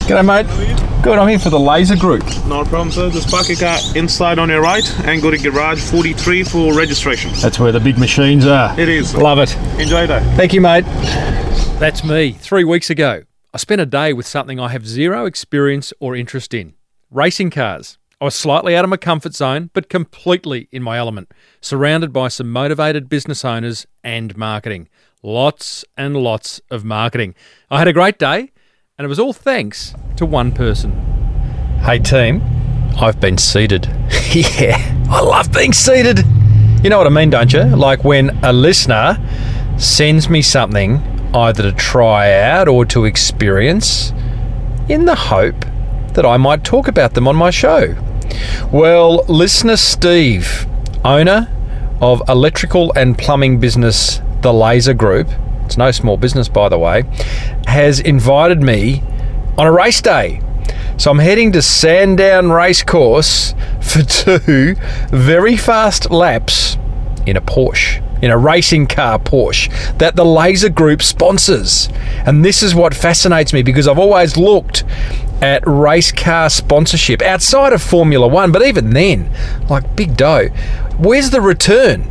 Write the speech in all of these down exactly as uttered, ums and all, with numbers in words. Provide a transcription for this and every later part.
G'day, mate. Good, I'm here for the Laser Group. No problem, sir. Just park your car inside on your right and go to garage forty-three for registration. That's where the big machines are. It is. Love it. Enjoy that. Thank you, mate. That's me. Three weeks ago, I spent a day with something I have zero experience or interest in. Racing cars. I was slightly out of my comfort zone, but completely in my element, surrounded by some motivated business owners and marketing. Lots and lots of marketing. I had a great day, and it was all thanks to one person. Hey team, I've been seated. Yeah, I love being seated. You know what I mean, don't you? Like when a listener sends me something either to try out or to experience in the hope that I might talk about them on my show. Well, listener Steve, owner of electrical and plumbing business The Laser Group, it's no small business by the way, has invited me on a race day. So I'm heading to Sandown Racecourse for two very fast laps in a Porsche, in a racing car Porsche that the Laser Group sponsors. And this is what fascinates me, because I've always looked at race car sponsorship outside of Formula One, but even then, like big dough, where's the return?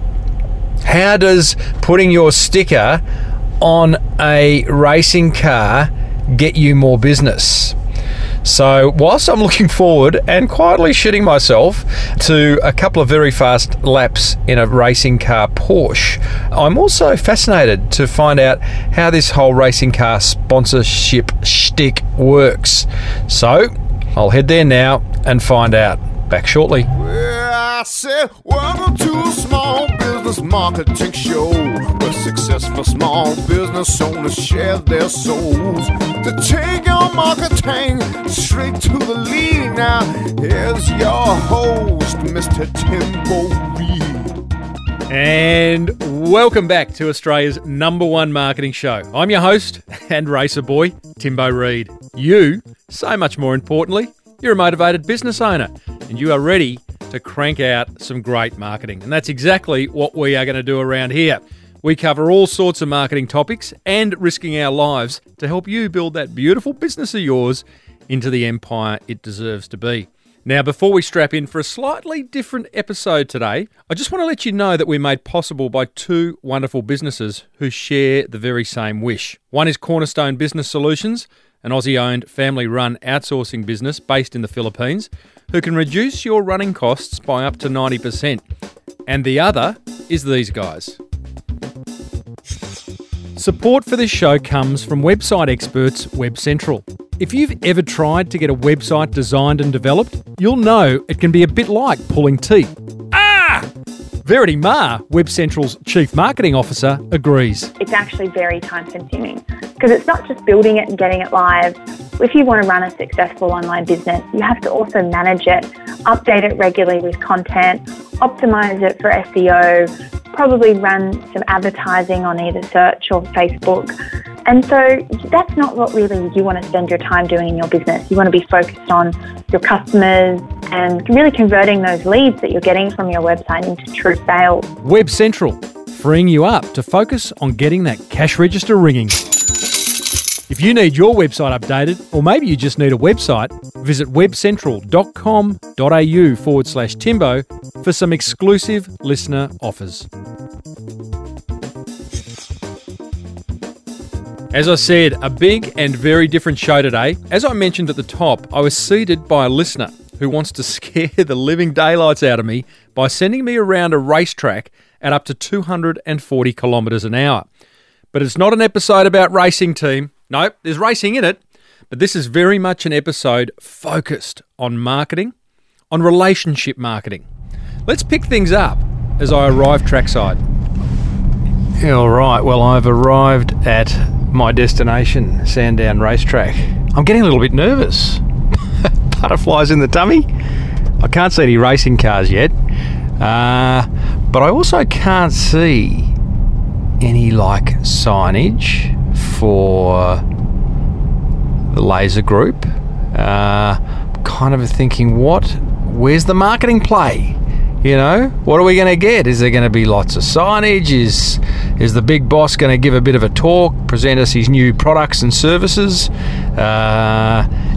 How does putting your sticker on a racing car get you more business? So whilst I'm looking forward and quietly shitting myself to a couple of very fast laps in a racing car Porsche, I'm also fascinated to find out how this whole racing car sponsorship shtick works. So I'll head there now and find out. Back shortly. Well, I said, welcome to a small business marketing show, where successful small business owners share their souls to take your marketing straight to the lead. Now, here's your host, Mister Timbo Reid. And welcome back to Australia's number one marketing show. I'm your host and racer boy, Timbo Reid. You, so much more importantly, you're a motivated business owner and you are ready to crank out some great marketing. And that's exactly what we are going to do around here. We cover all sorts of marketing topics and risking our lives to help you build that beautiful business of yours into the empire it deserves to be. Now, before we strap in for a slightly different episode today, I just want to let you know that we're made possible by two wonderful businesses who share the very same wish. One is Cornerstone Business Solutions, an Aussie-owned, family-run outsourcing business based in the Philippines, who can reduce your running costs by up to ninety percent. And the other is these guys. Support for this show comes from website experts Web Central. If you've ever tried to get a website designed and developed, you'll know it can be a bit like pulling teeth. Ah! Verity Ma, Web Central's Chief Marketing Officer, agrees. It's actually very time consuming because it's not just building it and getting it live. If you want to run a successful online business, you have to also manage it, update it regularly with content, optimize it for S E O, probably run some advertising on either search or Facebook. And so that's not what really you want to spend your time doing in your business. You want to be focused on your customers and really converting those leads that you're getting from your website into true sales. Web Central, freeing you up to focus on getting that cash register ringing. If you need your website updated, or maybe you just need a website, visit webcentral.com.au forward slash Timbo for some exclusive listener offers. As I said, a big and very different show today. As I mentioned at the top, I was seated by a listener who wants to scare the living daylights out of me by sending me around a racetrack at up to two hundred forty kilometres an hour. But it's not an episode about racing, team. No, there's racing in it, but this is very much an episode focused on marketing, on relationship marketing. Let's pick things up as I arrive trackside. All right, well, I've arrived at my destination, Sandown Racetrack. I'm getting a little bit nervous. Butterflies in the tummy. I can't see any racing cars yet, uh, but I also can't see any, like, signage for the Laser Group. Uh, kind of thinking, what? Where's the marketing play? You know, what are we going to get? Is there going to be lots of signage? Is is the big boss going to give a bit of a talk, present us his new products and services? Uh,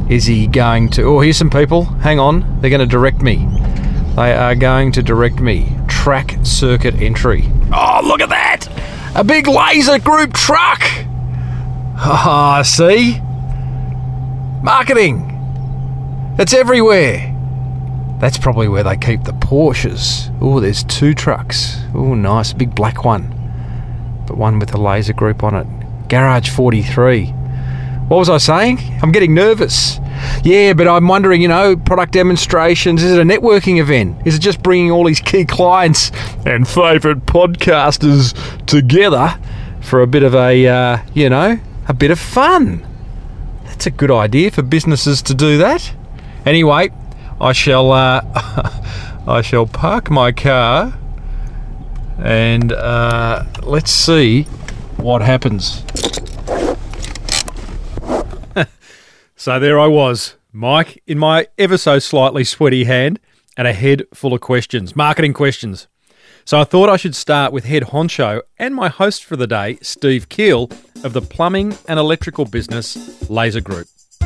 Is he going to... Oh, here's some people. Hang on. They're going to direct me. They are going to direct me. Track circuit entry. Oh, look at that! A big laser group truck! Ah, see? Marketing. It's everywhere. That's probably where they keep the Porsches. Oh, there's two trucks. Oh, nice. Big black one. But one with a laser group on it. Garage forty-three. What was I saying? I'm getting nervous. Yeah, but I'm wondering, you know, product demonstrations. Is it a networking event? Is it just bringing all these key clients and favourite podcasters together for a bit of a, uh, you know, a bit of fun? That's a good idea for businesses to do that. Anyway, I shall, uh, I shall park my car and uh, let's see what happens. So there I was, Mike, in my ever so slightly sweaty hand and a head full of questions, marketing questions. So I thought I should start with head honcho and my host for the day, Steve Keel, of the plumbing and electrical business Laser Group.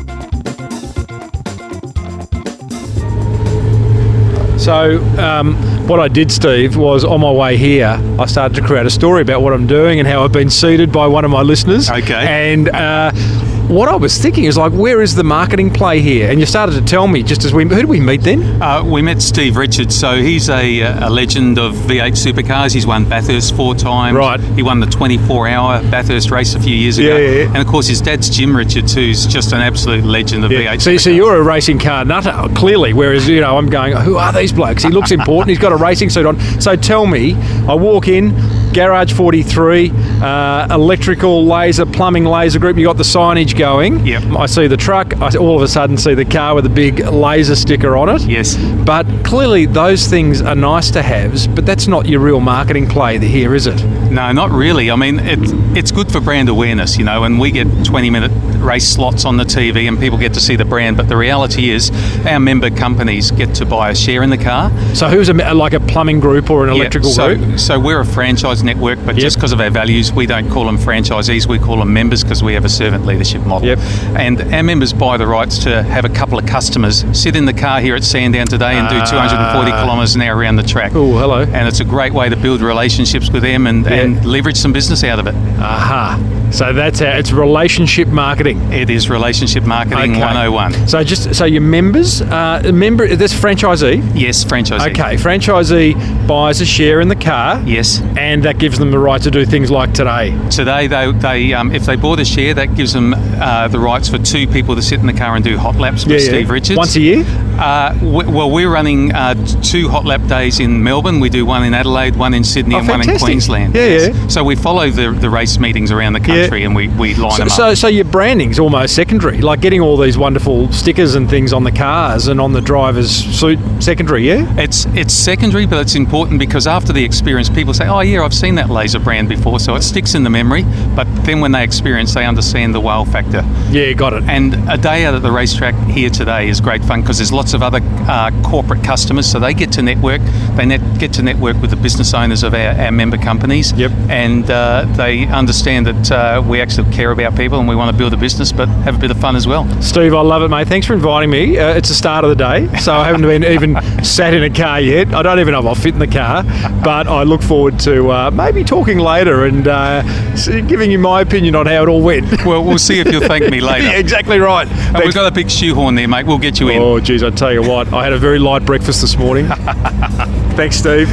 So um, what I did, Steve, was on my way here, I started to create a story about what I'm doing and how I've been seeded by one of my listeners. Okay. And uh, what I was thinking is like, where is the marketing play here? And you started to tell me just as we... Who did we meet then? Uh, we met Steve Richards. So he's a, a legend of V eight supercars. He's won Bathurst four times. Right. He won the twenty-four hour Bathurst race a few years ago. Yeah, yeah, yeah. And of course his dad's Jim Richards, who's just an absolute legend of V eight So, supercars. so you're a racing car nutter, clearly, whereas, you know, I'm going, who are these blokes? He looks important. He's got a racing suit on. So tell me, I walk in, Garage forty-three, uh, electrical laser, plumbing laser group. You got the signage going. Yep. I see the truck. I all of a sudden see the car with a big laser sticker on it. Yes. But clearly those things are nice to haves, but that's not your real marketing play here, is it? No, not really. I mean, it's it's good for brand awareness, you know, and we get twenty minute race slots on the T V and people get to see the brand, but the reality is our member companies get to buy a share in the car. So who's a, like a plumbing group or an electrical yeah, so, group? So we're a franchise network, but Yep. just because of our values, we don't call them franchisees, we call them members because we have a servant leadership model. Yep. And our members buy the rights to have a couple of customers sit in the car here at Sandown today and do two hundred forty kilometres an hour around the track. Oh, hello. And it's a great way to build relationships with them and, Yeah. and leverage some business out of it. Aha. So that's how, it's relationship marketing. It is relationship marketing Okay. one oh one. So just so your members, uh, member, this franchisee. Yes, franchisee. Okay, franchisee buys a share in the car. Yes. And that gives them the right to do things like today. Today, they, they um, if they bought a share, that gives them uh, the rights for two people to sit in the car and do hot laps with Steve Richards. Once a year? Uh, w- well, we're running uh, two hot lap days in Melbourne. We do one in Adelaide, one in Sydney, Oh, and one in fantastic. Queensland. Yeah, Yes. yeah. So we follow the, the race meetings around the country Yeah. and we, we line So, them up. so, so your branding's almost secondary, like getting all these wonderful stickers and things on the cars and on the driver's suit, secondary, yeah? It's it's secondary, but it's important because after the experience, people say, oh yeah, I've seen that laser brand before, so it sticks in the memory. But then when they experience, they understand the wow factor. Yeah, got it. And a day out at the racetrack here today is great fun because there's lots of other uh, corporate customers, so they get to network. They net, get to network with the business owners of our, our member companies. Yep. And uh, they understand that uh, we actually care about people and we want to build a business, but have a bit of fun as well. Steve, I love it, mate. Thanks for inviting me. Uh, it's the start of the day, so I haven't been even sat in a car yet. I don't even know if I'll fit in the car, but I look forward to uh, maybe talking later and uh, giving you my opinion on how it all went. Well, we'll see if you'll thank me later. Yeah, exactly right. And we've got a big shoehorn there, mate. We'll get you in. Oh, geez, I tell you what, I had a very light breakfast this morning. Thanks, Steve.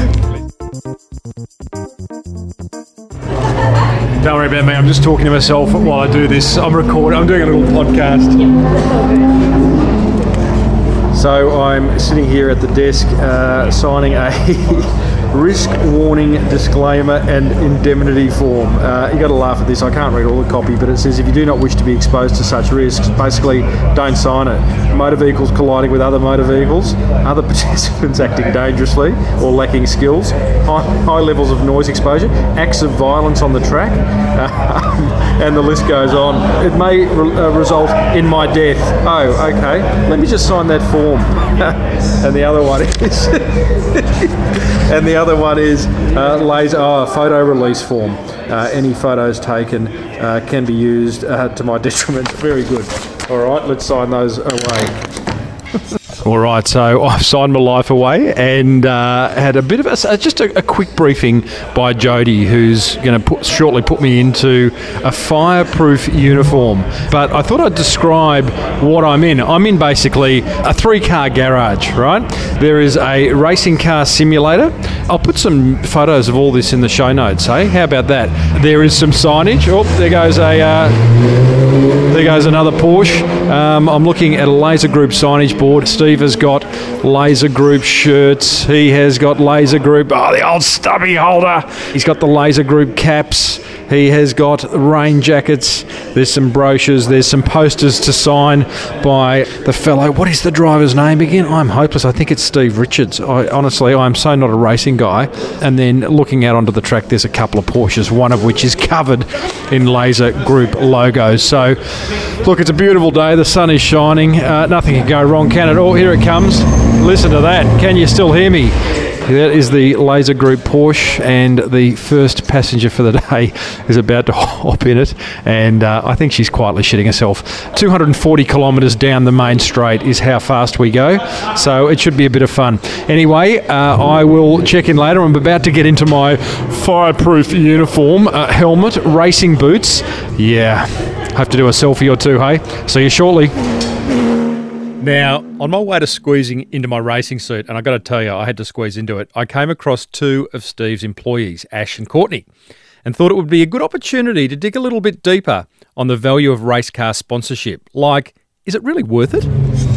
Don't worry about me. I'm just talking to myself while I do this. I'm recording. I'm doing a little podcast. So I'm sitting here at the desk uh, signing a risk warning disclaimer and indemnity form. Uh, you got to laugh at this. I can't read all the copy, but it says if you do not wish to be exposed to such risks, basically don't sign it. Motor vehicles colliding with other motor vehicles, other participants acting dangerously or lacking skills, high, high levels of noise exposure, acts of violence on the track, uh, and the list goes on. It may re- uh, result in my death. Oh, okay. Let me just sign that form. And the other one is, and the other one is uh, laser. Oh, photo release form. Uh, any photos taken uh, can be used uh, to my detriment. Very good. All right, let's sign those away. All right, so I've signed my life away and uh, had a bit of a, just a, a quick briefing by Jody, who's going to put, shortly put me into a fireproof uniform. But I thought I'd describe what I'm in. I'm in basically a three-car garage, right? There is a racing car simulator. I'll put some photos of all this in the show notes, hey? How about that? There is some signage. Oh, there goes a... Uh, There goes another Porsche. Um, I'm looking at a Laser Group signage board. Steve has got Laser Group shirts. He has got Laser Group. Oh, the old stubby holder. He's got the Laser Group caps. He has got rain jackets. There's some brochures. There's some posters to sign by the fellow. What is the driver's name again? I'm hopeless. I think it's Steve Richards. I, honestly, I'm so not a racing guy. And then looking out onto the track, there's a couple of Porsches, one of which is covered in Laser Group logos. So, look, it's a beautiful day. The sun is shining. Uh, nothing can go wrong, can it? Oh, here it comes. Listen to that. Can you still hear me? That is the Laser Group Porsche, and the first passenger for the day is about to hop in it, and uh, I think she's quietly shitting herself. two hundred forty kilometres down the main straight is how fast we go, so it should be a bit of fun. Anyway, uh, I will check in later. I'm about to get into my fireproof uniform, uh, helmet, racing boots. Yeah, have to do a selfie or two, hey? See you shortly. Now, on my way to squeezing into my racing suit, and I got to tell you, I had to squeeze into it, I came across two of Steve's employees, Ash and Courtney, and thought it would be a good opportunity to dig a little bit deeper on the value of race car sponsorship. Like, is it really worth it?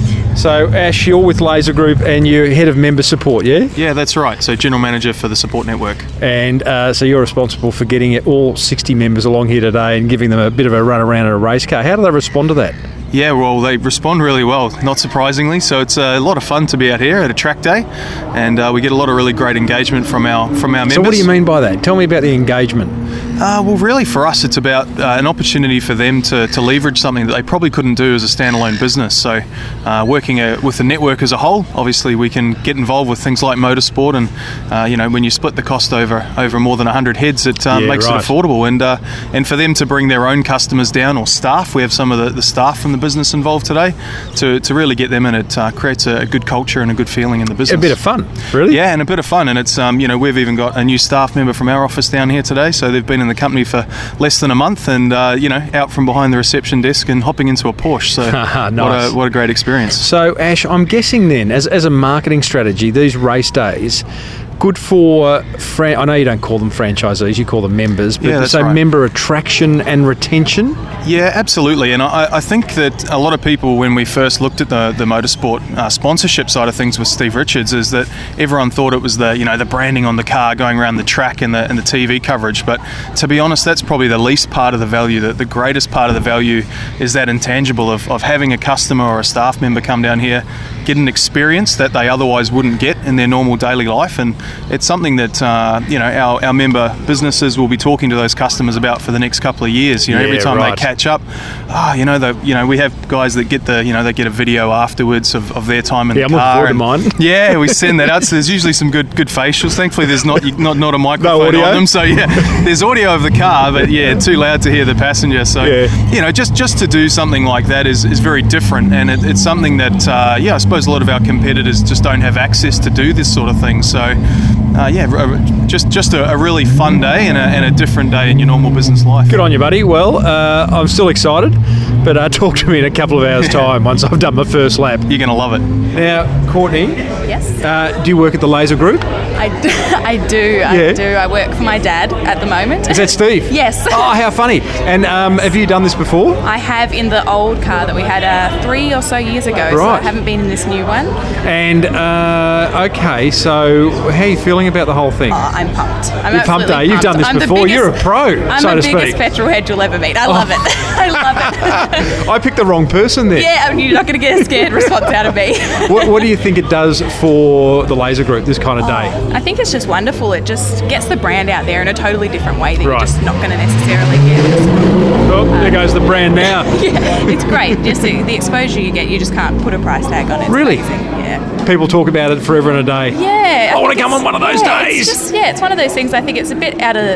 So, Ash, you're with Laser Group and you're head of member support, yeah? Yeah, that's right. So, general manager for the support network. And uh, so you're responsible for getting all sixty members along here today and giving them a bit of a run around in a race car. How do they respond to that? Yeah, well, they respond really well, not surprisingly. So it's a lot of fun to be out here at a track day, and uh, we get a lot of really great engagement from our from our members. So what do you mean by that? Tell me about the engagement. Uh, well, really for us, it's about uh, an opportunity for them to, to leverage something that they probably couldn't do as a standalone business. So uh, working a, with the network as a whole, obviously we can get involved with things like motorsport, and uh, you know, when you split the cost over over more than one hundred heads, it um, yeah, makes right. it affordable. And uh, and for them to bring their own customers down, or staff, we have some of the, the staff from the business involved today, to, to really get them in. It uh, creates a, a good culture and a good feeling in the business. A bit of fun, really? Yeah, and a bit of fun. And it's um, you know, we've even got a new staff member from our office down here today, so they've been in the company for less than a month, and uh, you know, out from behind the reception desk and hopping into a Porsche. So nice. what a what a great experience. So Ash, I'm guessing then, as as a marketing strategy, these race days, good for, fran- I know you don't call them franchisees, you call them members, but yeah, that's so right. member attraction and retention? Yeah, absolutely. And I, I think that a lot of people, when we first looked at the, the motorsport uh, sponsorship side of things with Steve Richards, is that everyone thought it was the, you know, the branding on the car going around the track and the, and the T V coverage. But to be honest, that's probably the least part of the value. The, the greatest part of the value is that intangible of, of having a customer or a staff member come down here, get an experience that they otherwise wouldn't get in their normal daily life. And it's something that uh, you know, our, our member businesses will be talking to those customers about for the next couple of years. You know, yeah, every time right. they catch up, ah, oh, you know, the, you know, we have guys that get the, you know, they get a video afterwards of, of their time in yeah, the I'm car. looking forward to mine. Yeah, we send that out. So there's usually some good good facials. Thankfully, there's not not not a microphone no audio. on them. So yeah, there's audio of the car, but yeah, too loud to hear the passenger. So yeah. you know, just just to do something like that is, is very different, and it, it's something that uh, yeah, I suppose a lot of our competitors just don't have access to do this sort of thing. So uh, yeah, just just a, a really fun day and a, and a different day in your normal business life. Good on you, buddy. Well, uh, I'm still excited, but uh, talk to me in a couple of hours' time once I've done my first lap. You're going to love it. Now, Courtney. Yes. Uh, do you work at the Laser Group? I do. I do. I Yeah. do. I work for my dad at the moment. Is that Steve? Yes. Oh, how funny. And um, have you done this before? I have in the old car that we had uh, three or so years ago. So Right. I haven't been in this new one. And, uh, okay, so how are you feeling about the whole thing? Oh, I'm pumped. I'm You're pumped, absolutely eh? You've done this I'm the before. biggest- You're a pro, I'm so the to biggest speak. petrol head you'll ever meet. I love it. I love it. I picked the wrong person there. Yeah, and you're not going to get a scared response out of me. What, what do you think it does for the Laser Group this kind of day? I think it's just wonderful. It just gets the brand out there in a totally different way that Right. you're just not going to necessarily get. Oh, there goes the brand now. Yeah, it's great. Just the, the exposure you get, you just can't put a price tag on it. It's Really? amazing. Yeah. People talk about it forever and a day. Yeah. I wanna think come it's- on one of those yeah, days. It's just, yeah, it's one of those things. I think it's a bit out of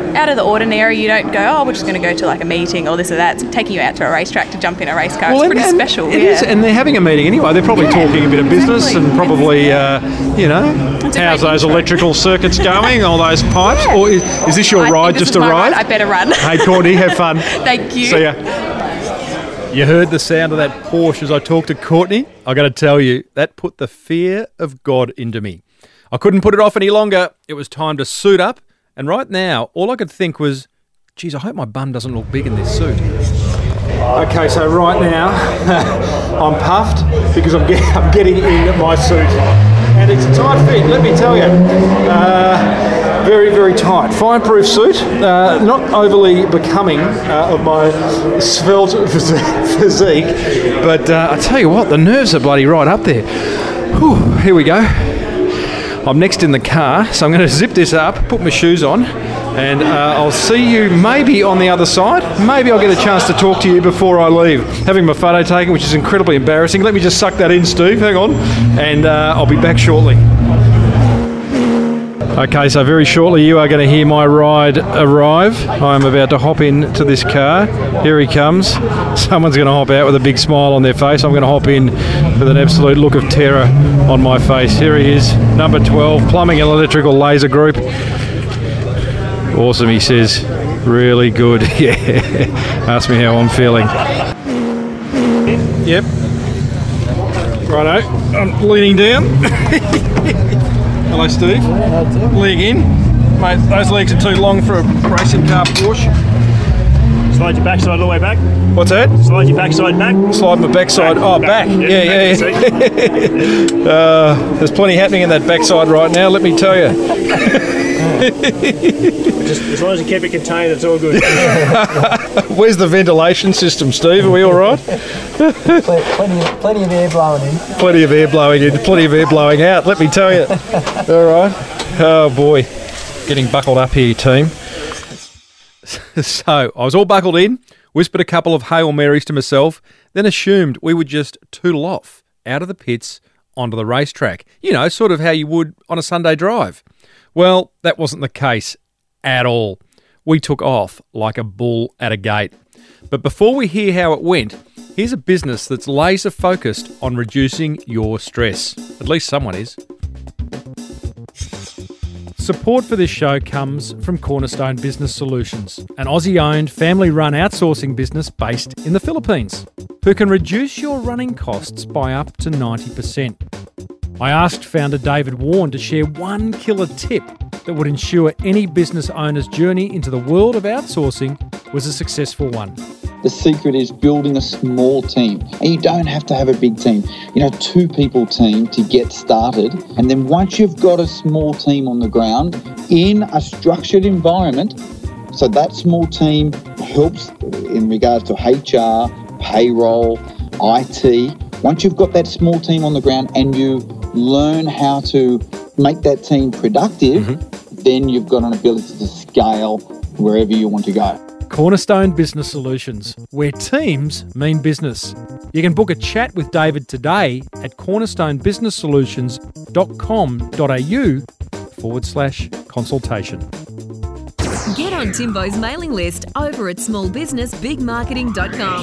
out of the ordinary. You don't go, oh, we're just going to go to like a meeting or this or that. It's taking you out to a racetrack to jump in a race car. Well, it's and- pretty and special. It yeah. is, and they're having a meeting anyway. They're probably Yeah, talking a bit of business exactly. and probably, uh, you know, It's a how's great those intro. electrical circuits going, all those pipes? Yeah. Or is, is this your I ride think this just is my arrived? ride. I better run. Hey, Courtney, have fun. Thank you. See ya. You heard the sound of that Porsche as I talked to Courtney. I got to tell you, that put the fear of God into me. I couldn't put it off any longer. It was time to suit up. And right now, all I could think was, geez, I hope my bum doesn't look big in this suit. Okay, so right now, I'm puffed because I'm, get, I'm getting in my suit. And it's a tight fit, let me tell you. Uh, very, very tight. Fireproof suit, uh, not overly becoming uh, of my svelte phys- physique, but uh, I tell you what, the nerves are bloody right up there. Whew, here we go. I'm next in the car, so I'm going to zip this up, put my shoes on, and uh, I'll see you maybe on the other side. Maybe I'll get a chance to talk to you before I leave. Having my photo taken, which is incredibly embarrassing. Let me just suck that in, Steve. Hang on. And uh, I'll be back shortly. Okay, so very shortly you are going to hear my ride arrive. I'm about to hop into this car. Here he comes. Someone's going to hop out with a big smile on their face. I'm going to hop in with an absolute look of terror on my face. Here he is, number twelve, Plumbing and Electrical Laser Group. Awesome, he says. Really good. Yeah. Ask me how I'm feeling. Yep. Righto. I'm leaning down. Hello, Steve. Leg in. Mate, those legs are too long for a racing car Porsche. Slide your backside all the way back. What's that? Slide your backside back. Slide my backside. Oh, back. Yeah, yeah, yeah. uh, there's plenty happening in that backside right now, let me tell you. Just as long as you keep it contained, it's all good. Where's the ventilation system, Steve? Are we all right? Plenty of, plenty of air blowing in. Plenty of air blowing in, plenty of air blowing out, let me tell you. All right. Oh, boy. Getting buckled up here, team. So, I was all buckled in, whispered a couple of Hail Marys to myself, then assumed we would just tootle off out of the pits onto the racetrack. You know, sort of how you would on a Sunday drive. Well, that wasn't the case at all. We took off like a bull at a gate. But before we hear how it went, here's a business that's laser focused on reducing your stress. At least someone is. Support for this show comes from Cornerstone Business Solutions, an Aussie-owned, family-run outsourcing business based in the Philippines, who can reduce your running costs by up to ninety percent. I asked founder David Warren to share one killer tip that would ensure any business owner's journey into the world of outsourcing was a successful one. The secret is building a small team. And you don't have to have a big team. You know, two people team to get started. And then once you've got a small team on the ground in a structured environment, so that small team helps in regards to H R, payroll, I T. Once you've got that small team on the ground and you learn how to make that team productive, mm-hmm. then you've got an ability to scale wherever you want to go. Cornerstone Business Solutions, where teams mean business. You can book a chat with David today at cornerstonebusinesssolutions.com.au forward slash consultation. Get on Timbo's mailing list over at small business big marketing dot com.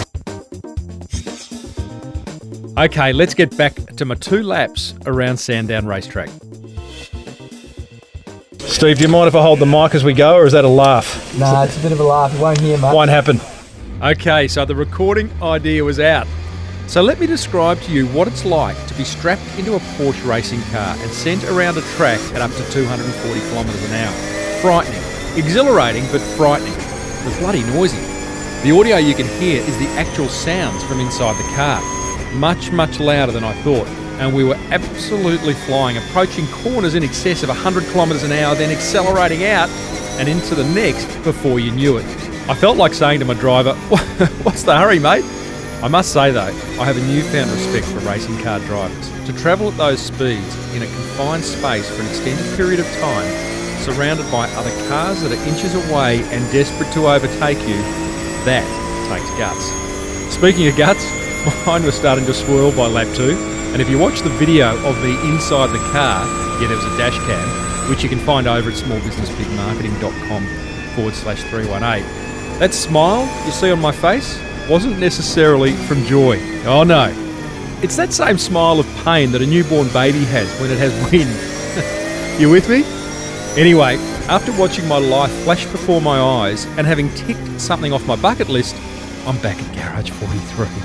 Okay, let's get back to my two laps around Sandown Racetrack. Steve, do you mind if I hold the mic as we go, or is that a laugh? Nah, it's a bit of a laugh. You won't hear much. Won't happen. Okay, so the recording idea was out. So let me describe to you what it's like to be strapped into a Porsche racing car and sent around a track at up to two hundred forty kilometres an hour. Frightening. Exhilarating, but frightening. It was bloody noisy. The audio you can hear is the actual sounds from inside the car. Much, much louder than I thought. And we were absolutely flying, approaching corners in excess of one hundred kilometres an hour, then accelerating out and into the next before you knew it. I felt like saying to my driver, "What's the hurry, mate?" I must say though, I have a newfound respect for racing car drivers. To travel at those speeds in a confined space for an extended period of time, surrounded by other cars that are inches away and desperate to overtake you, that takes guts. Speaking of guts, mine was starting to swirl by lap two. And if you watch the video of the inside the car, yeah, there was a dash cam, which you can find over at small business big marketing dot com forward slash three one eight. That smile you see on my face wasn't necessarily from joy. Oh no. It's that same smile of pain that a newborn baby has when it has wind. You with me? Anyway, after watching my life flash before my eyes and having ticked something off my bucket list, I'm back at Garage forty-three.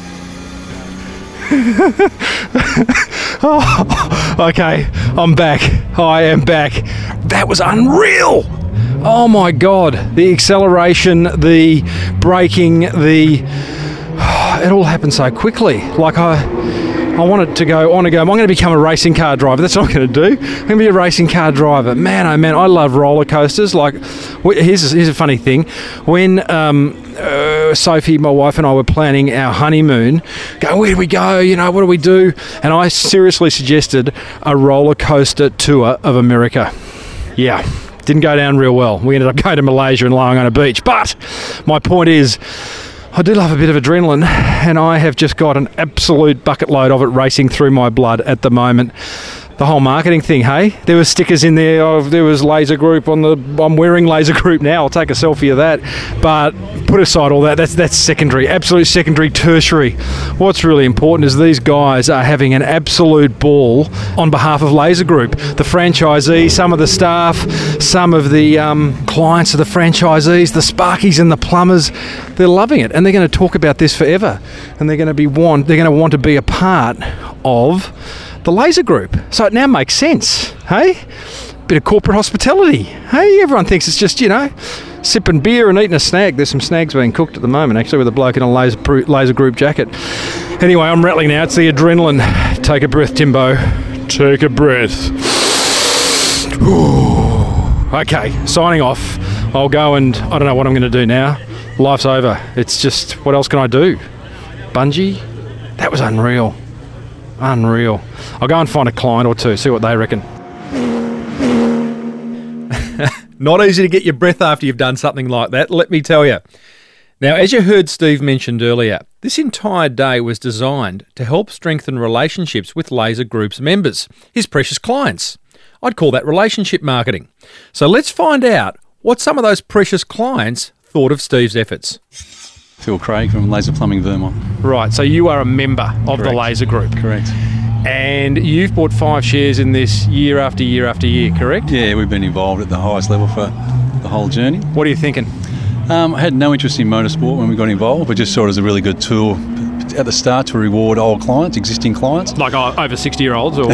Oh, okay, I'm back. I am back. That was unreal. Oh my God. The acceleration, the braking, the... It all happened so quickly. Like I... I wanted to go on and go, I'm going to become a racing car driver. That's what I'm going to do. I'm going to be a racing car driver. Man, oh man, I love roller coasters. Like, here's a, here's a funny thing. When um, uh, Sophie, my wife, and I were planning our honeymoon, go, where do we go? You know, what do we do? And I seriously suggested a roller coaster tour of America. Yeah, didn't go down real well. We ended up going to Malaysia and lying on a beach. But my point is, I do love a bit of adrenaline, and I have just got an absolute bucket load of it racing through my blood at the moment. The whole marketing thing, hey? There were stickers in there. Oh, there was Laser Group on the... I'm wearing Laser Group now. I'll take a selfie of that. But put aside all that. That's that's secondary. Absolute secondary, tertiary. What's really important is these guys are having an absolute ball on behalf of Laser Group. The franchisee, some of the staff, some of the um, clients of the franchisees, the sparkies and the plumbers, they're loving it. And they're going to talk about this forever. And they're going to be want, they're going to want to be a part of the Laser Group. So it now makes sense, hey? Bit of corporate hospitality, hey? Everyone thinks it's just, you know, sipping beer and eating a snag. There's some snags being cooked at the moment, actually, with a bloke in a Laser, laser Group jacket. Anyway, I'm rattling now. It's the adrenaline. Take a breath, Timbo. Take a breath. Okay, signing off. I'll go and I don't know what I'm going to do now. Life's over. It's just, what else can I do? Bungee? That was unreal. Unreal. I'll go and find a client or two, see what they reckon. Not easy to get your breath after you've done something like that, let me tell you. Now, as you heard Steve mentioned earlier, this entire day was designed to help strengthen relationships with Laser Group's members, his precious clients. I'd call that relationship marketing. So let's find out what some of those precious clients thought of Steve's efforts. Phil Craig from Laser Plumbing Vermont. Right, so you are a member of Correct. the Laser Group. Correct. And you've bought five shares in this year after year after year, correct? Yeah, we've been involved at the highest level for the whole journey. What are you thinking? Um, I had no interest in motorsport when we got involved. We just saw it as a really good tool at the start to reward old clients, existing clients. Like uh, over sixty-year-olds? Or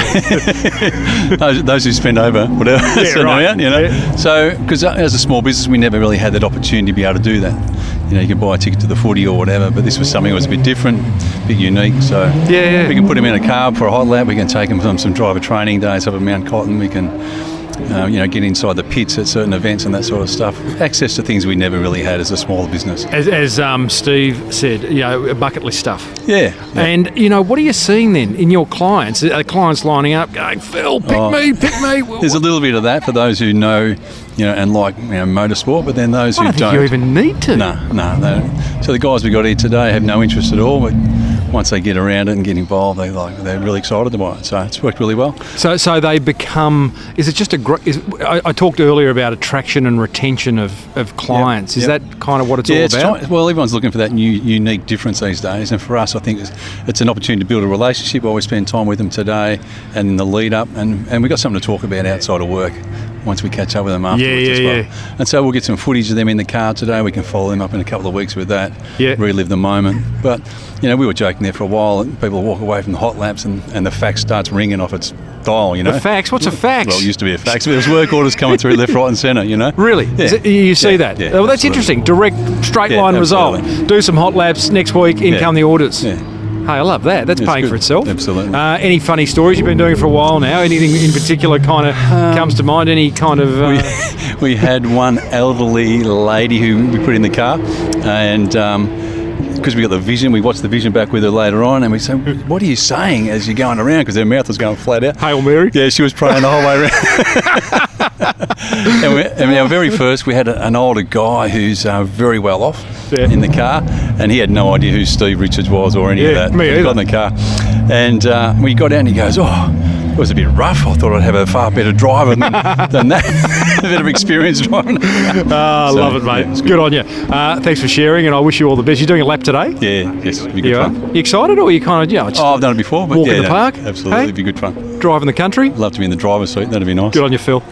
those, those who spend over, whatever. Yeah, so, right. You know? Yeah. So, because as a small business, we never really had that opportunity to be able to do that. You know, you can buy a ticket to the footy or whatever, but this was something that was a bit different, a bit unique. So yeah, yeah. we can put them in a car for a hot lap. We can take them from some driver training days up at Mount Cotton. We can, uh, you know, get inside the pits at certain events and that sort of stuff. Access to things we never really had as a smaller business. As, as um, Steve said, you know, bucket list stuff. Yeah, yeah. And, you know, what are you seeing then in your clients? Are clients lining up going, Phil, pick Oh. me, pick me? There's a little bit of that for those who know, you know, and like, you know, motorsport, but then those I who don't think don't. you even need to. No, no, they don't. So the guys we got here today have no interest at all, but once they get around it and get involved, they like they're really excited about it. So it's worked really well. So, so they become. Is it just a? gr- Is, I, I talked earlier about attraction and retention of, of clients. Yep, Is yep. that kind of what it's yeah, all it's about? try- well, everyone's looking for that new, unique difference these days, and for us, I think it's, it's an opportunity to build a relationship while we spend time with them today, and in the lead up, and and we've got something to talk about outside of work. Once we catch up with them afterwards Yeah, yeah, as well. yeah. And so we'll get some footage of them in the car today. We can follow them up in a couple of weeks with that, Yeah. relive the moment. But, you know, we were joking there for a while, and people walk away from the hot laps and, and the fax starts ringing off its dial, you know. The fax? What's a fax? Well, it used to be a fax, but there's work orders coming through left, right and centre, you know. Really? Yeah. Is it- you see Yeah, that? yeah, well, that's absolutely. interesting. Direct, straight Yeah, line result. absolutely. Do some hot laps next week. In Yeah. come the orders. Yeah. Hey, I love that. That's It's paying good. for itself. Absolutely. Uh, any funny stories you've been doing for a while now? Anything in particular kind of comes to mind? Any kind of? Uh, we, we had one elderly lady who we put in the car, and um, because we got the vision, we watched the vision back with her later on, and we said, "What are you saying as you're going around?" Because her mouth was going flat out. Hail Mary. Yeah, she was praying the whole way around. and, we, and our very first, we had a, an older guy who's uh, very well off Yeah. in the car, and he had no idea who Steve Richards was or any Yeah, of that. me He got either. in the car, and uh, we got out, and he goes, "Oh, it was a bit rough. I thought I'd have a far better driver than, than that. A bit of experience driving. Ah, I So, love it, mate. yeah, it's good. on you. Uh, thanks for sharing, and I wish you all the best. You're doing a lap today? Yeah, yes, it'd be good You are? fun. You excited, or are you kind of, yeah, just Oh, I've done it before. But walk yeah, in the no, park? Absolutely, Hey? it'd be good fun. driving the country? Love to be in the driver's seat. That'd be nice. Good on you, Phil.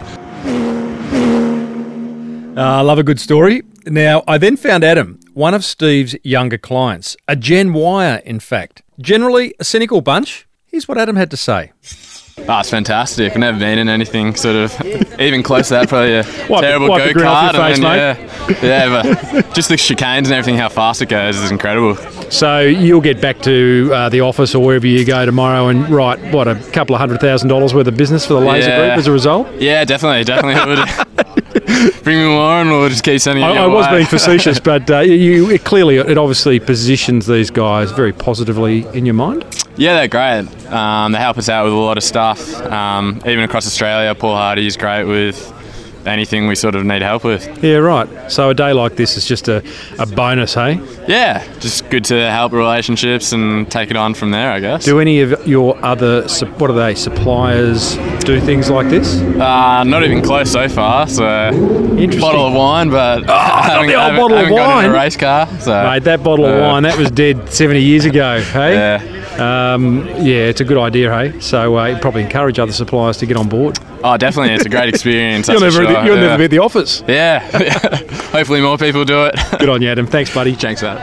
Uh, I love a good story. Now, I then found Adam, one of Steve's younger clients, a Gen Wire, in fact. Generally a cynical bunch. Here's what Adam had to say. Oh, it's fantastic. I've never been in anything sort of even close to that. Probably a Wipe the- terrible wipe the grin off go-kart. your face, and then, yeah, yeah, but just the chicanes and everything, how fast it goes is incredible. So you'll get back to uh, the office or wherever you go tomorrow and write, what, a couple of hundred thousand dollars worth of business for the Laser Yeah. Group as a result? Yeah, definitely, definitely. It would bring me more and we'll just keep sending it I, your I was way. being facetious, but uh, you it clearly, it obviously positions these guys very positively in your mind. Yeah, they're great. Um, they help us out with a lot of stuff. Um, even across Australia, Paul Hardy is great with anything we sort of need help with. Yeah, right. So a day like this is just a, a bonus, hey? Yeah, just good to help relationships and take it on from there, I guess. Do any of your other, sup- what are they, suppliers do things like this? Uh, not even close so far. So, Interesting. bottle of wine, but haven't, the old haven't, bottle of haven't got in wine? a race car. So. Mate, that bottle of Uh, wine, that was dead seventy years ago, hey? Yeah. Um, yeah, it's a good idea, hey? So uh, you'd probably encourage other suppliers to get on board. Oh, definitely. It's a great experience. You'll that's never, for sure. you'll yeah. never be at the office. Yeah. Hopefully more people do it. Good on you, Adam. Thanks, buddy. Thanks, mate.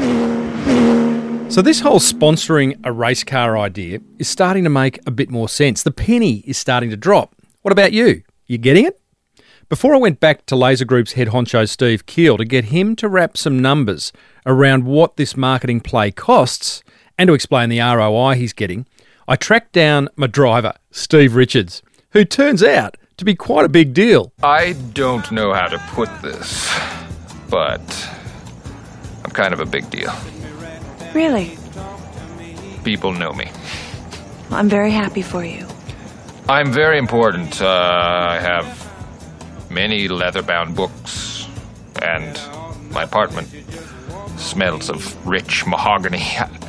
So this whole sponsoring a race car idea is starting to make a bit more sense. The penny is starting to drop. What about you? You getting it? Before I went back to Laser Group's head honcho Steve Keel to get him to wrap some numbers around what this marketing play costs and to explain the R O I he's getting, I tracked down my driver, Steve Richards, who turns out to be quite a big deal. I don't know how to put this, but I'm kind of a big deal. Really? People know me. I'm very happy for you. I'm very important. Uh, I have many leather-bound books, and my apartment smells of rich mahogany.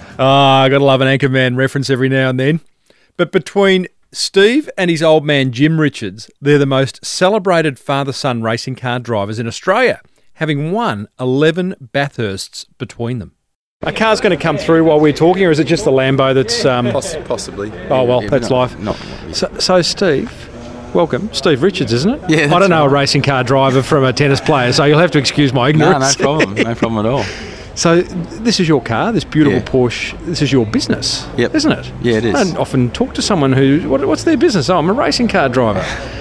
Ah, I gotta love an Anchorman reference every now and then. But between Steve and his old man Jim Richards, they're the most celebrated father-son racing car drivers in Australia, having won eleven Bathursts between them. A car's going to come through while we're talking, or is it just the Lambo that's... Um... Poss- possibly. Oh, well, Yeah, that's not- life. not- So, so, Steve, welcome. Steve Richards, isn't it? Yeah, I that's don't know right. a racing car driver from a tennis player, so you'll have to excuse my No, ignorance. no problem. No problem at all. So this is your car, this beautiful Yeah. Porsche. This is your business, Yep. isn't it? Yeah, it is. I don't often talk to someone who, what, what's their business? Oh, I'm a racing car driver.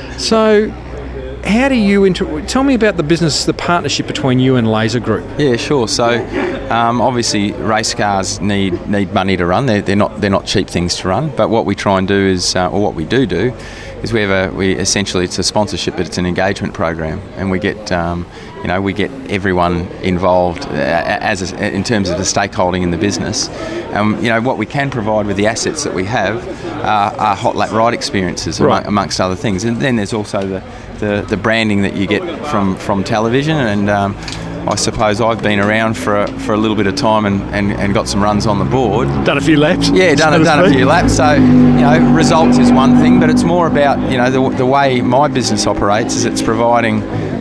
So how do you, inter- tell me about the business, the partnership between you and Laser Group. Yeah, sure. So, um, obviously, race cars need need money to run. They're, they're not they're not cheap things to run. But what we try and do is, uh, or what we do do, is we have a we essentially it's a sponsorship, but it's an engagement program, and we get um, you know we get everyone involved uh, as a, in terms of the stakeholding in the business. Um, you know what we can provide with the assets that we have uh, are hot lap ride experiences, Right. among, amongst other things, and then there's also the The, the branding that you get from, from television, and um, I suppose I've been around for a, for a little bit of time and, and, and got some runs on the board. Done a few laps. Yeah, done, so to done a speak. few laps. So, you know, results is one thing, but it's more about, you know, the, the way my business operates is it's providing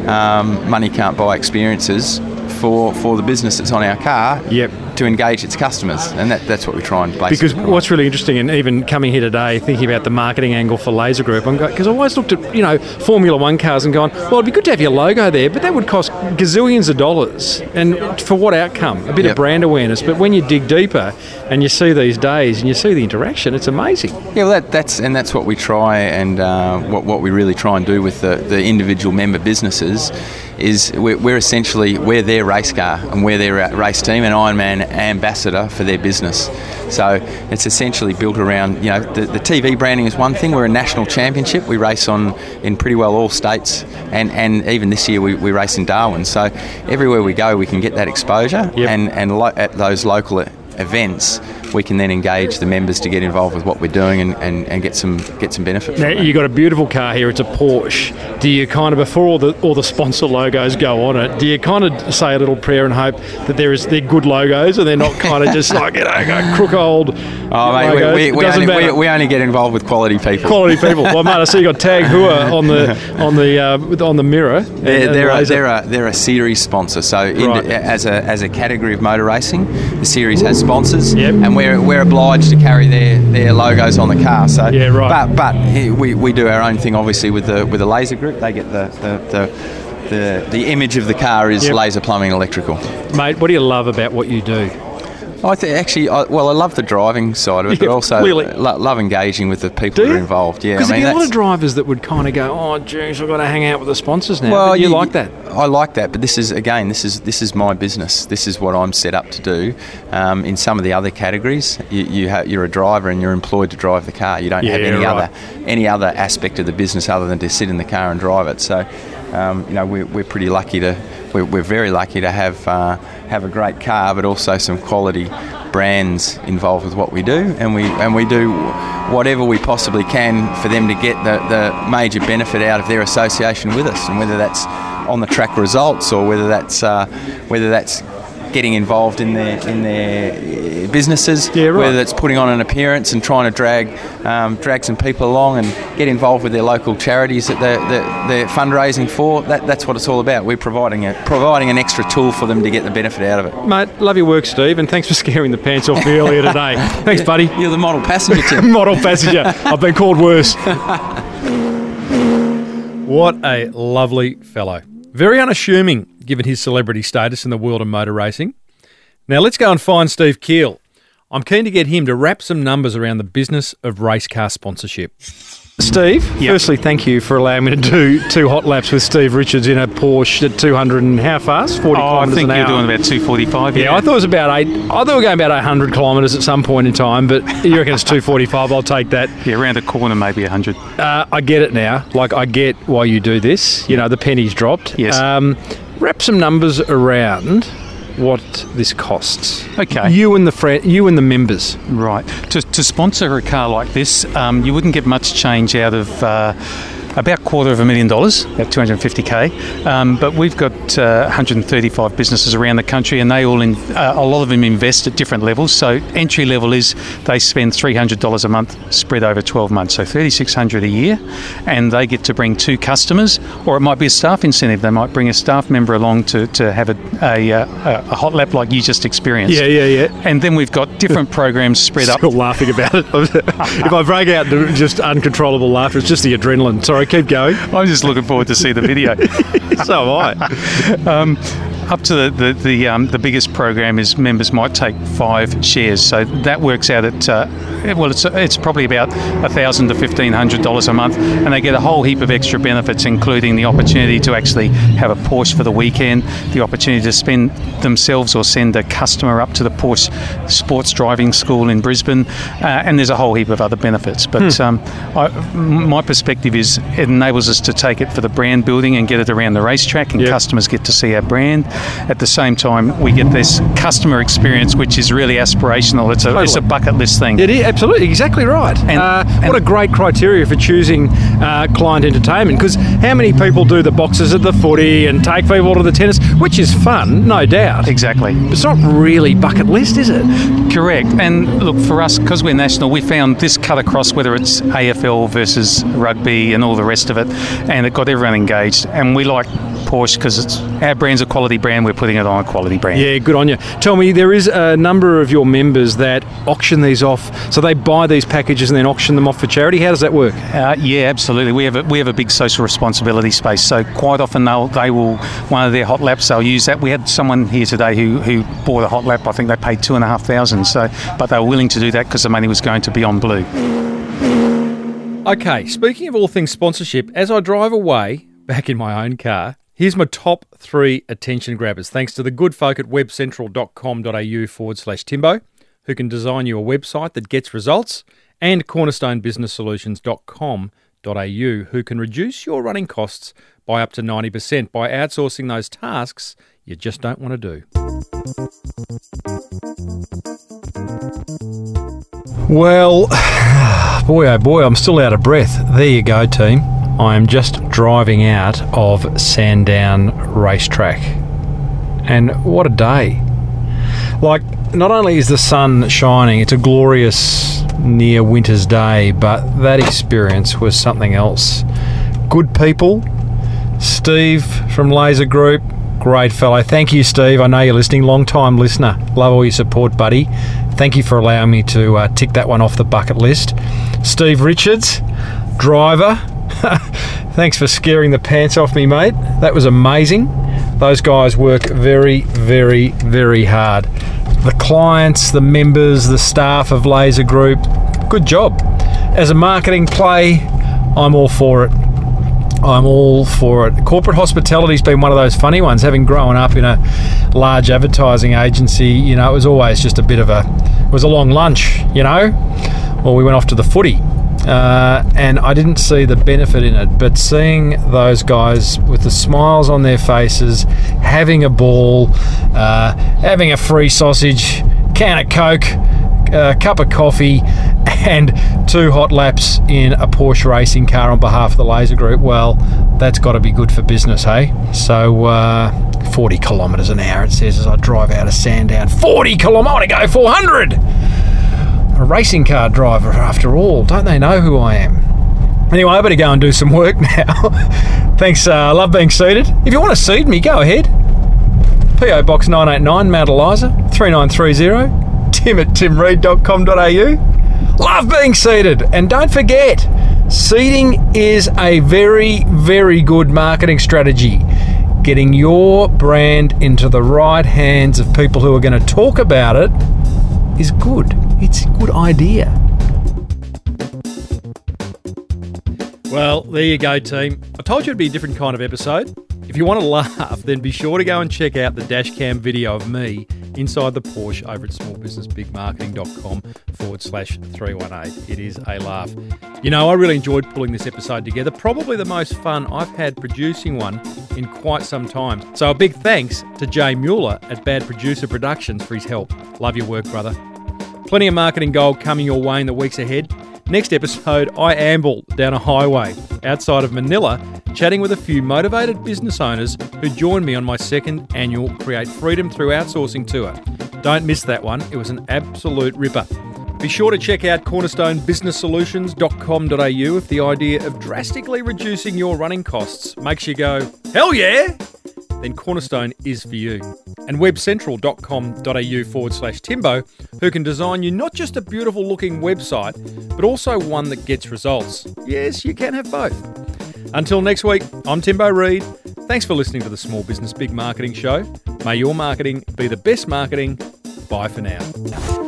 um, money can't buy experiences for, for the business that's on our car yep. to engage its customers, and that, that's what we try and basically Because provide. what's really interesting, and even coming here today, thinking about the marketing angle for Laser Group, because I always looked at, you know, Formula One cars and gone, well, it'd be good to have your logo there, but that would cost gazillions of dollars. And for what outcome? A bit Yep. of brand awareness. But when you dig deeper and you see these days and you see the interaction, it's amazing. Yeah, well, that, that's and that's what we try, and uh, what what we really try and do with the, the individual member businesses is we're, we're essentially we're their race car and we're their race team and Ironman ambassador for their business. So it's essentially built around, you know, the, the T V branding is one thing. We're a national championship. We race on in pretty well all states, and, and even this year we, we race in Darwin. So everywhere we go, we can get that exposure, Yep. and and lo- at those local events, we can then engage the members to get involved with what we're doing and, and, and get some get some benefit Now, from that. you've got a beautiful car here. It's a Porsche. Do you kind of, before all the all the sponsor logos go on it, do you kind of say a little prayer and hope that there is they're good logos and they're not kind of just like, you know, crook old Oh, mate, logos? we, we, we, Doesn't only, we, matter. we only get involved with quality people. Quality people. Well, mate, I see you got Tag Heuer on the on the uh, on the mirror. They're, and they're, a, laser. they're, a, they're a series sponsor. So in Right. the, as a as a category of motor racing, the series has sponsors, and we're we're obliged to carry their, their logos on the car. So Yeah, right. But but eh, we, we do our own thing, obviously, with the with the laser group. They get the the, the, the, the image of the car is Yep. laser plumbing electrical. Mate, what do you love about what you do? I think actually, I, well, I love the driving side of it, Yeah, but also clearly. lo- love engaging with the people Do that are you? involved. Yeah, Because I mean, there are a lot that's- of drivers that would kind of go, oh, geez, I've got to hang out with the sponsors now. Well, But you, like that? I like that, but this is again, this is this is my business. This is what I'm set up to do. Um, in some of the other categories, you, you ha- you're a driver and you're employed to drive the car. You don't have Yeah, any right. other any other aspect of the business other than to sit in the car and drive it. So, um, you know, we're, we're pretty lucky to we're, we're very lucky to have uh, have a great car, but also some quality brands involved with what we do, and we and we do whatever we possibly can for them to get the, the major benefit out of their association with us, and whether that's on the track results or whether that's uh, whether that's getting involved in their in their businesses, Yeah, right. whether that's putting on an appearance and trying to drag um, drag some people along and get involved with their local charities that they're, that they're fundraising for. That, that's what it's all about. We're providing a providing an extra tool for them to get the benefit out of it. Mate, love your work, Steve, and thanks for scaring the pants off me earlier today. Thanks, buddy. You're the model passenger, Tim. Model passenger. I've been called worse. What a lovely fellow. Very unassuming, given his celebrity status in the world of motor racing. Now let's go and find Steve Keel. I'm keen to get him to wrap some numbers around the business of race car sponsorship. Steve, firstly, thank you for allowing me to do two hot laps with Steve Richards in a Porsche at two hundred and how fast? forty Oh, I kilometres think an you're hour. doing about two forty-five. Yeah, I thought it was about eight. I thought we were going about eight hundred kilometres at some point in time, but you reckon it's two forty-five? I'll take that. Yeah, around the corner, maybe one hundred. Uh, I get it now. Like, I get why you do this. You know, the penny's dropped. Yes. Um, wrap some numbers around what this costs. Okay. You and the friend, you and the members. Right. To, to sponsor a car like this, um, you wouldn't get much change out of uh, about a quarter of a million dollars, about two hundred fifty K. Um, but we've got uh, one hundred thirty-five businesses around the country, and they all, in, uh, a lot of them invest at different levels. So entry level is they spend three hundred dollars a month spread over twelve months, so thirty-six hundred dollars a year, and they get to bring two customers, or it might be a staff incentive. They might bring a staff member along to, to have a, a, a, a hot lap like you just experienced. Yeah, yeah, yeah. And then we've got different programs spread up. Still laughing about it. If I break out into just uncontrollable laughter, it's just the adrenaline. Sorry, keep going. I'm just looking forward to see the video. So am I. Um, up to the the the, um, the biggest program is members might take five shares, so that works out at uh, well, it's it's probably about a thousand to fifteen hundred dollars a month, and they get a whole heap of extra benefits, including the opportunity to actually have a Porsche for the weekend, the opportunity to spend themselves or send a customer up to the Porsche Sports Driving School in Brisbane, uh, and there's a whole heap of other benefits. But Hmm. um, I, my perspective is it enables us to take it for the brand building and get it around the racetrack, and Yep. customers get to see our brand. At the same time, we get this customer experience, which is really aspirational. It's a, it's a Totally. bucket list thing. It is, absolutely, exactly right. And- uh, and- what a great criteria for choosing uh, client entertainment, because how many people do the boxes at the footy and take people to the tennis, which is fun, no doubt. Exactly. But it's not really bucket list, is it? Correct. And look, for us, because we're national, we found this cut across, whether it's A F L versus rugby and all the rest of it, and it got everyone engaged. And we like Porsche because it's our brand's a quality brand. We're putting it on a quality brand. Yeah, good on you. Tell me, there is a number of your members that auction these off, so they buy these packages and then auction them off for charity. How does that work? Uh, yeah, absolutely. We have a, we have a big social responsibility space. So quite often they'll they will one of their hot laps they'll use that. We had someone here today who who bought a hot lap. I think they paid two and a half thousand. So, but they were willing to do that because the money was going to Beyond Blue. Okay, speaking of all things sponsorship, as I drive away back in my own car, here's my top three attention grabbers, thanks to the good folk at webcentral.com.au forward slash Timbo, who can design you a website that gets results, and cornerstone business solutions dot com dot a u, who can reduce your running costs by up to ninety percent by outsourcing those tasks you just don't want to do. Well, boy oh boy, I'm still out of breath. There you go, team. I am just driving out of Sandown Racetrack. And what a day. Like, not only is the sun shining, it's a glorious near winter's day, but that experience was something else. Good people. Steve from Laser Group, great fellow. Thank you, Steve. I know you're listening. Long-time listener. Love all your support, buddy. Thank you for allowing me to uh, tick that one off the bucket list. Steve Richards, driver. Thanks for scaring the pants off me, mate. That was amazing. Those guys work very, very, very hard. The clients, the members, the staff of Laser Group, good job. As a marketing play, I'm all for it. I'm all for it. Corporate hospitality's been one of those funny ones. Having grown up in a large advertising agency, you know, it was always just a bit of a, it was a long lunch, you know? Well, we went off to the footy. Uh, and I didn't see the benefit in it, but seeing those guys with the smiles on their faces, having a ball, uh, having a free sausage, can of Coke, a cup of coffee, and two hot laps in a Porsche racing car on behalf of the Laser Group, well, that's got to be good for business, hey? So, uh, forty kilometres an hour, it says as I drive out of Sandown. forty kilometres, I want to go four hundred! A racing car driver, after all. Don't they know who I am? Anyway, I better go and do some work now. Thanks, I uh, love being seated. If you want to seed me, go ahead. P O Box nine eight nine, Mount Eliza, three nine three zero, tim at tim reed dot com dot a u. Love being seated. And don't forget, seeding is a very, very good marketing strategy. Getting your brand into the right hands of people who are going to talk about it is good. It's a good idea. Well, there you go, team. I told you it'd be a different kind of episode. If you want to laugh, then be sure to go and check out the dashcam video of me inside the Porsche over at smallbusinessbigmarketing.com forward slash 318. It is a laugh. You know, I really enjoyed pulling this episode together. Probably the most fun I've had producing one in quite some time. So a big thanks to Jay Mueller at Bad Producer Productions for his help. Love your work, brother. Plenty of marketing gold coming your way in the weeks ahead. Next episode, I amble down a highway outside of Manila, chatting with a few motivated business owners who joined me on my second annual Create Freedom Through Outsourcing tour. Don't miss that one. It was an absolute ripper. Be sure to check out cornerstone business solutions dot com dot a u if the idea of drastically reducing your running costs makes you go, hell yeah! Then Cornerstone is for you. And webcentral dot com dot a u forward slash Timbo, who can design you not just a beautiful looking website, but also one that gets results. Yes, you can have both. Until next week, I'm Timbo Reid. Thanks for listening to the Small Business Big Marketing Show. May your marketing be the best marketing. Bye for now.